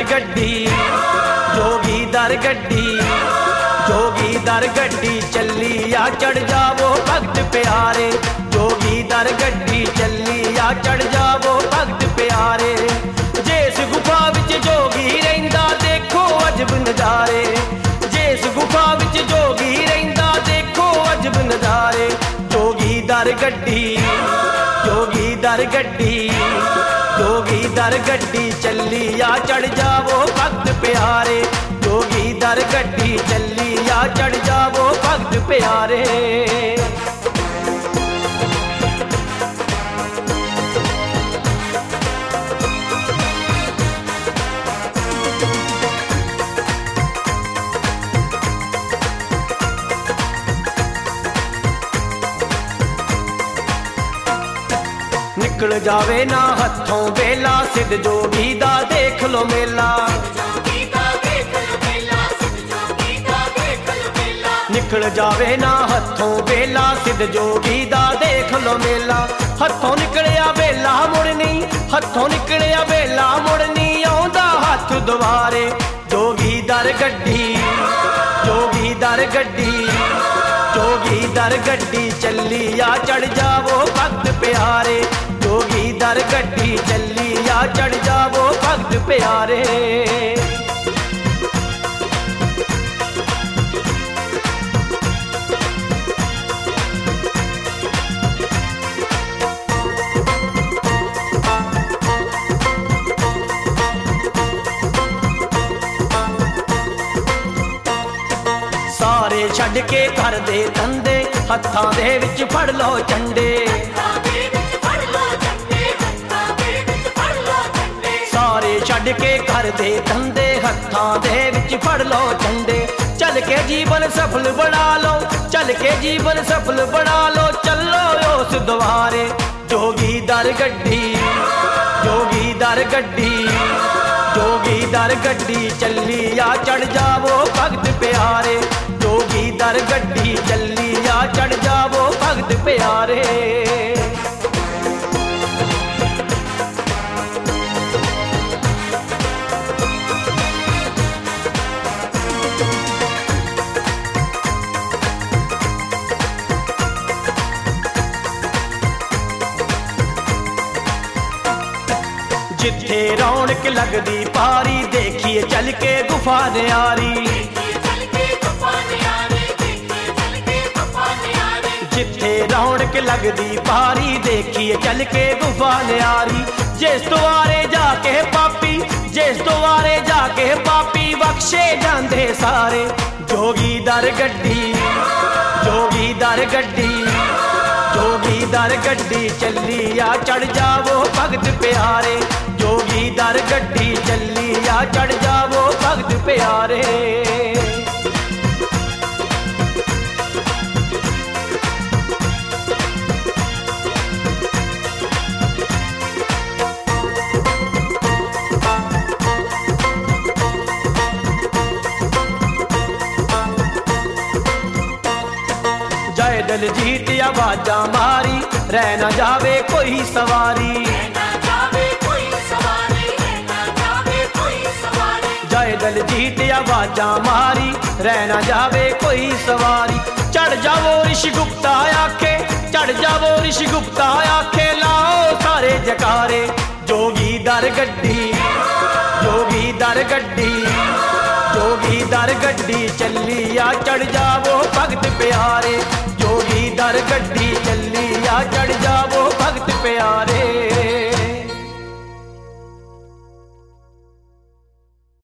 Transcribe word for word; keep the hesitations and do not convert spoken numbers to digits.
गड्डी जोगीदार गड्डी जोगीदार गड्डी चली आ चढ़ जावो भगत प्यारे जोगीदार गड्डी चली आ चढ़ जावो भगत प्यारे जिस गुफा विच जोगी रहिंदा देखो अजब नज़ारे जिस गुफा विच जोगी रहिंदा देखो अजब नज़ारे जोगीदार गड्डी जोगीदार गड्डी जोगीदार गड्डी चली आ चढ़ जावो भगत प्यारे जोगीदार गड्डी चली आ चढ़ जावो भगत प्यारे। निकल जावे ना हथों बेला सिद्ध जोगी दा देख लो मेला निकल जावे ना हथों बेला सिद्ध जोगी दा देख लो मेला हथों निकलिया बेला मुड़नी हथों निकलिया बेला मुड़नी आउंदा हथ दुआरे जोगीदार गड्डी जोगीदार गड्डी जोगीदार गड्डी चली आ चढ़ जावो भगत प्यारे जोगीदार गड्डी चली आ चढ़ जावो भगत प्यारे। सारे छड़ के घर दे धंधे हत्थां दे विच फड़ लो झंडे सारे छड़ के घर दे धंधे हत्थां दे विच फड़ लो झंडे चल के जीवन सफल बना लो चल के जीवन सफल बना लो चलो उस द्वारे जोगीदार गड्डी जोगीदार गड्डी जोगीदार गड्डी चली आ चढ़ जावो भगत प्यारे जोगीदार गड्डी चली आ चढ़ जावो भगत प्यारे। जिथे रौनक लगदी पारी देखिए चल के गुफा न्यारी जिथे रौनक लगदी पारी देखिए चल के गुफा न्यारी जिस द्वारे जाके पापी जिस द्वारे जाके पापी बख्शे जांदे सारे जोगीदार गड्डी जोगीदार गड्डी जोगीदार गड्डी चली आ चढ़ जावो भगत प्यारे जोगीदार गड्डी चली आ चढ़ जावो भगत प्यारे। जय दलजीत आवाजा मारी रह न जावे कोई सवारी जय दलजीत आवाजा मारी रह न जावे कोई सवारी चढ़ जावो ऋषि गुप्ता आखे चढ़ जावो ऋषि गुप्ता आखे लाओ सारे जकारे जोगीदार गड्डी जोगीदार गड्डी जोगीदार गड्डी चली आ चढ़ जावो भगत प्यारे जोगीदार गड्डी चली आ चढ़ जावो भगत प्यारे।